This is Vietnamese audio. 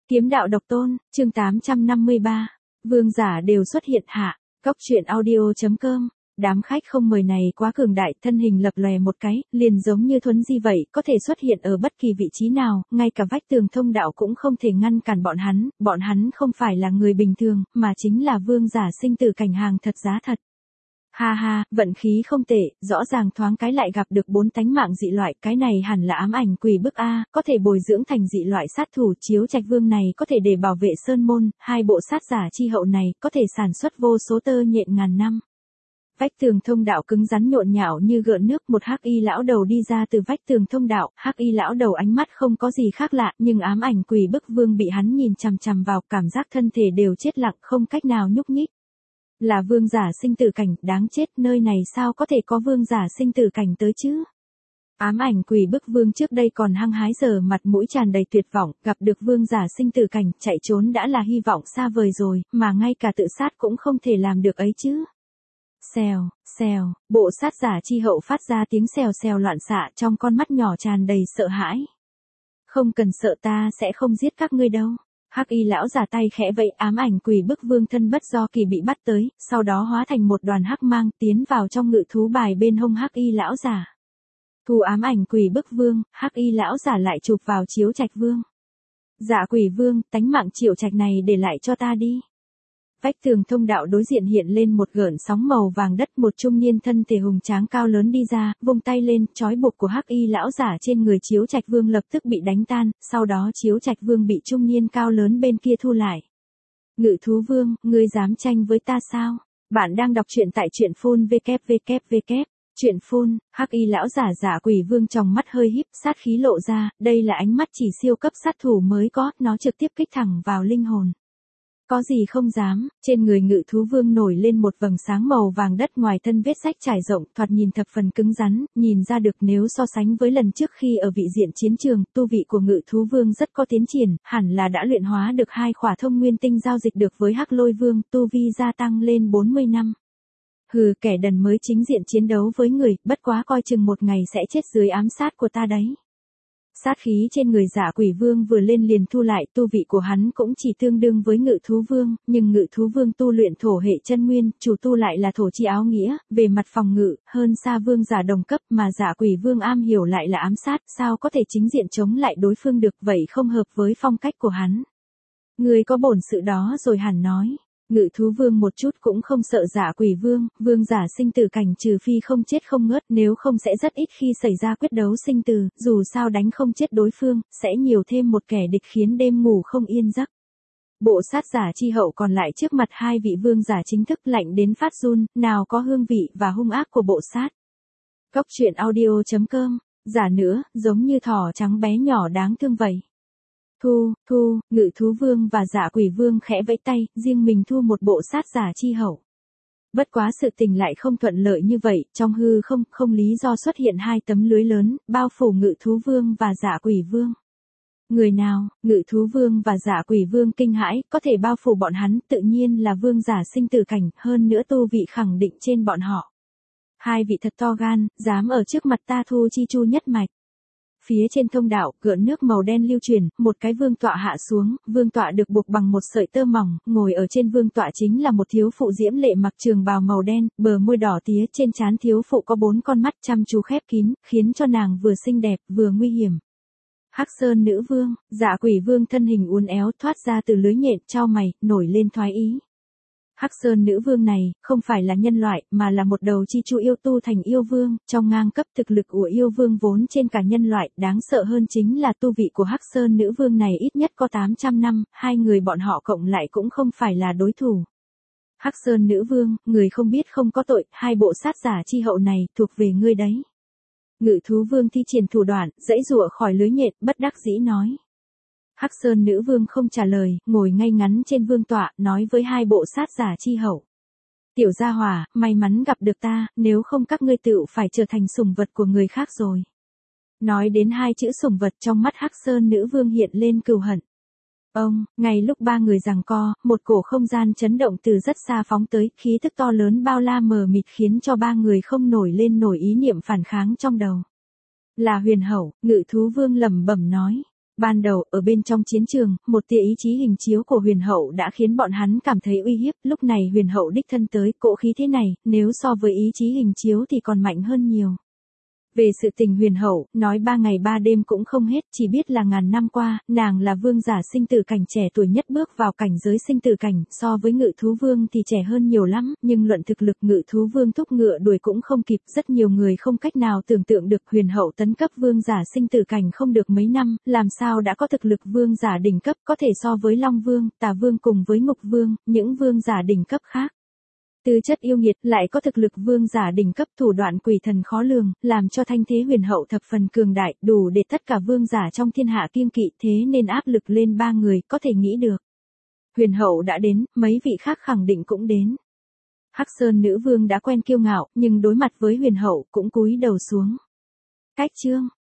Kiếm đạo độc tôn, chương 853. Vương giả đều xuất hiện hạ. Cóc truyện audio.com. Đám khách không mời này quá cường đại, thân hình lập lòe một cái, liền giống như thuấn di vậy, có thể xuất hiện ở bất kỳ vị trí nào, ngay cả vách tường thông đạo cũng không thể ngăn cản bọn hắn không phải là người bình thường, mà chính là vương giả sinh tử cảnh hàng thật giá thật. Ha ha, vận khí không tệ, rõ ràng thoáng cái lại gặp được 4 tánh mạng dị loại, cái này hẳn là ám ảnh quỷ bức A, có thể bồi dưỡng thành dị loại sát thủ, chiếu trạch vương này có thể để bảo vệ sơn môn, 2 bộ sát giả chi hậu này có thể sản xuất vô số tơ nhện ngàn năm. Vách tường thông đạo cứng rắn nhộn nhạo như gợn nước, một hắc y lão đầu đi ra từ vách tường thông đạo, hắc y lão đầu ánh mắt không có gì khác lạ, nhưng ám ảnh quỷ bức vương bị hắn nhìn chằm chằm vào, cảm giác thân thể đều chết lặng, không cách nào nhúc nhích. Là vương giả sinh tử cảnh, đáng chết, nơi này sao có thể có vương giả sinh tử cảnh tới chứ? Ám ảnh quỷ bức vương trước đây còn hăng hái giờ mặt mũi tràn đầy tuyệt vọng, gặp được vương giả sinh tử cảnh, chạy trốn đã là hy vọng xa vời rồi, mà ngay cả tự sát cũng không thể làm được ấy chứ. Xèo, xèo, bộ sát giả chi hậu phát ra tiếng xèo xèo loạn xạ, trong con mắt nhỏ tràn đầy sợ hãi. Không cần sợ, ta sẽ không giết các ngươi đâu. Hắc y lão giả tay khẽ vẫy, ám ảnh quỷ bức vương thân bất do kỳ bị bắt tới, sau đó hóa thành một đoàn hắc mang, tiến vào trong ngự thú bài bên hông hắc y lão giả. Thu ám ảnh quỷ bức vương, hắc y lão giả lại chụp vào chiếu trạch vương. Dạ quỷ vương, tánh mạng Triệu Trạch này để lại cho ta đi. Vách tường thông đạo đối diện hiện lên một gợn sóng màu vàng đất, một trung niên thân thể hùng tráng cao lớn đi ra, vung tay lên, trói buộc của hắc y lão giả trên người chiếu trạch vương lập tức bị đánh tan, sau đó chiếu trạch vương bị trung niên cao lớn bên kia thu lại. Ngự thú vương, ngươi dám tranh với ta sao? Bạn đang đọc truyện tại truyện phun www. Truyện phun, hắc y lão giả giả quỷ vương trong mắt hơi híp, sát khí lộ ra, đây là ánh mắt chỉ siêu cấp sát thủ mới có, nó trực tiếp kích thẳng vào linh hồn. Có gì không dám, trên người ngự thú vương nổi lên một vầng sáng màu vàng đất, ngoài thân vết rách trải rộng, thoạt nhìn thập phần cứng rắn, nhìn ra được nếu so sánh với lần trước khi ở vị diện chiến trường, tu vị của ngự thú vương rất có tiến triển, hẳn là đã luyện hóa được 2 khỏa thông nguyên tinh giao dịch được với hắc lôi vương, tu vi gia tăng lên 40 năm. Hừ, kẻ đần mới chính diện chiến đấu với người, bất quá coi chừng một ngày sẽ chết dưới ám sát của ta đấy. Sát khí trên người giả quỷ vương vừa lên liền thu lại, tu vị của hắn cũng chỉ tương đương với ngự thú vương, nhưng ngự thú vương tu luyện thổ hệ chân nguyên, chủ tu lại là thổ chi áo nghĩa, về mặt phòng ngự, hơn xa vương giả đồng cấp, mà giả quỷ vương am hiểu lại là ám sát, sao có thể chính diện chống lại đối phương được, vậy không hợp với phong cách của hắn. Người có bổn sự đó rồi hẳn nói. Ngự thú vương một chút cũng không sợ giả quỷ vương, vương giả sinh tử cảnh trừ phi không chết không ngớt, nếu không sẽ rất ít khi xảy ra quyết đấu sinh tử, dù sao đánh không chết đối phương, sẽ nhiều thêm một kẻ địch khiến đêm ngủ không yên giấc. Bộ sát giả chi hậu còn lại trước mặt 2 vị vương giả chính thức, lạnh đến phát run, nào có hương vị và hung ác của bộ sát. Cóc truyện audio.com, giả nữa, giống như thỏ trắng bé nhỏ đáng thương vậy. Thu, ngự thú vương và giả quỷ vương khẽ vẫy tay, riêng mình thu một bộ sát giả chi hậu. Bất quá sự tình lại không thuận lợi như vậy, trong hư không lý do xuất hiện 2 tấm lưới lớn, bao phủ ngự thú vương và giả quỷ vương. Người nào? Ngự thú vương và giả quỷ vương kinh hãi, có thể bao phủ bọn hắn, tự nhiên là vương giả sinh tử cảnh, hơn nữa tu vị khẳng định trên bọn họ. 2 vị thật to gan, dám ở trước mặt ta thu chi chu nhất mạch. Phía trên thông đạo, gợn nước màu đen lưu truyền, một cái vương tọa hạ xuống, vương tọa được buộc bằng một sợi tơ mỏng, ngồi ở trên vương tọa chính là một thiếu phụ diễm lệ mặc trường bào màu đen, bờ môi đỏ tía, trên trán thiếu phụ có 4 con mắt chăm chú khép kín, khiến cho nàng vừa xinh đẹp, vừa nguy hiểm. Hắc Sơn nữ vương, dạ quỷ vương thân hình uốn éo thoát ra từ lưới nhện, chau mày, nổi lên thoái ý. Hắc Sơn nữ vương này, không phải là nhân loại, mà là một đầu chi chu yêu tu thành yêu vương, trong ngang cấp thực lực của yêu vương vốn trên cả nhân loại, đáng sợ hơn chính là tu vị của Hắc Sơn nữ vương này ít nhất có 800 năm, 2 người bọn họ cộng lại cũng không phải là đối thủ. Hắc Sơn nữ vương, người không biết không có tội, 2 bộ sát giả chi hậu này, thuộc về ngươi đấy. Ngự thú vương thi triển thủ đoạn, giãy giụa khỏi lưới nhện, bất đắc dĩ nói. Hắc Sơn nữ vương không trả lời, ngồi ngay ngắn trên vương tọa, nói với 2 bộ sát giả chi hậu. Tiểu gia hỏa, may mắn gặp được ta, nếu không các ngươi tựu phải trở thành sủng vật của người khác rồi. Nói đến 2 chữ sủng vật, trong mắt Hắc Sơn nữ vương hiện lên cừu hận. Ngay lúc 3 người giằng co, một cổ không gian chấn động từ rất xa phóng tới, khí tức to lớn bao la mờ mịt khiến cho 3 người không nổi ý niệm phản kháng trong đầu. Là huyền hậu, ngự thú vương lẩm bẩm nói. Ban đầu, ở bên trong chiến trường, một tia ý chí hình chiếu của huyền hậu đã khiến bọn hắn cảm thấy uy hiếp, lúc này huyền hậu đích thân tới, cỗ khí thế này, nếu so với ý chí hình chiếu thì còn mạnh hơn nhiều. Về sự tình huyền hậu, nói 3 ngày 3 đêm cũng không hết, chỉ biết là ngàn năm qua, nàng là vương giả sinh tử cảnh trẻ tuổi nhất bước vào cảnh giới sinh tử cảnh, so với ngự thú vương thì trẻ hơn nhiều lắm, nhưng luận thực lực ngự thú vương thúc ngựa đuổi cũng không kịp, rất nhiều người không cách nào tưởng tượng được huyền hậu tấn cấp vương giả sinh tử cảnh không được mấy năm, làm sao đã có thực lực vương giả đỉnh cấp có thể so với Long Vương, Tà Vương cùng với Ngục Vương, những vương giả đỉnh cấp khác. Tư chất yêu nghiệt lại có thực lực vương giả đỉnh cấp thủ đoạn quỷ thần khó lường, làm cho thanh thế huyền hậu thập phần cường đại, đủ để tất cả vương giả trong thiên hạ kiêng kỵ thế nên áp lực lên 3 người, có thể nghĩ được. Huyền hậu đã đến, mấy vị khác khẳng định cũng đến. Hắc Sơn nữ vương đã quen kiêu ngạo, nhưng đối mặt với huyền hậu cũng cúi đầu xuống. Cách chương.